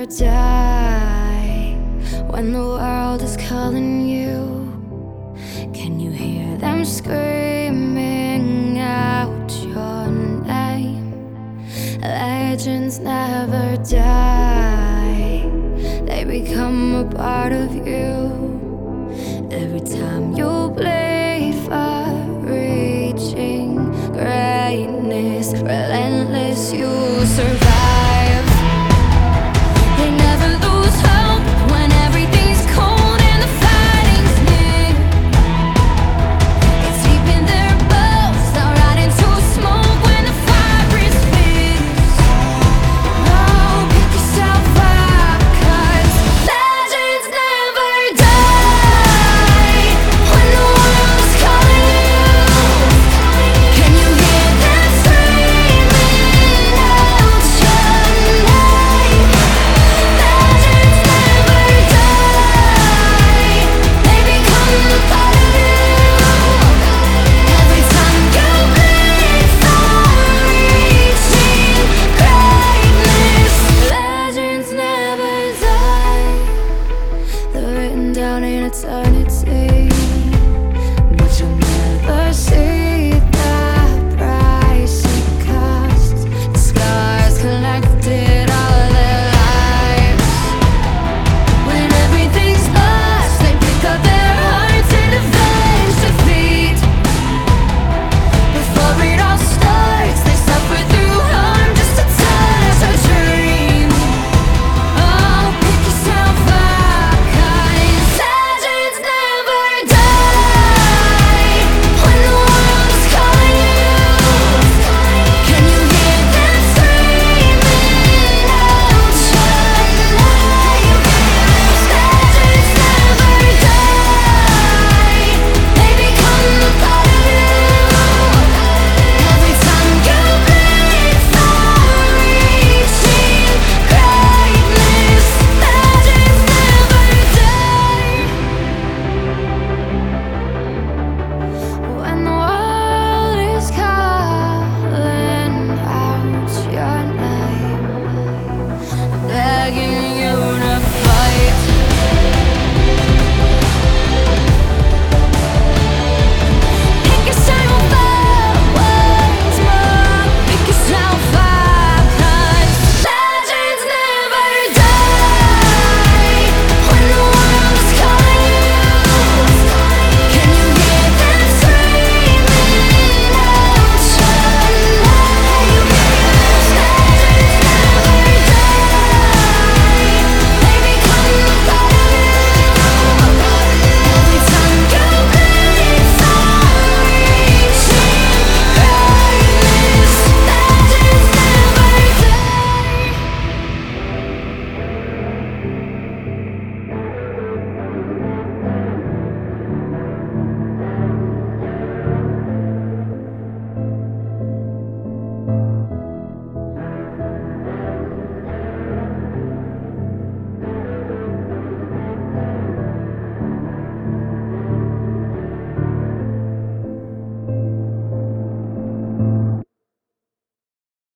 never die. When the world is calling you, can you hear them screaming out your name? Legends never die, they become a part of you. Every time you bleed for reaching greatness, relentless, you survive. They never lose hope when everything's cold and the fighting's near. It's deep in their bones, they'll rot into smoke when the fire is fierce. Oh, pick yourself up, 'cause legends never die. When the world is calling you, can you hear them screaming out your name? Legends never die, they become a part of you. Every time you bleed for reaching greatness, legends never die. They're written down in eternity.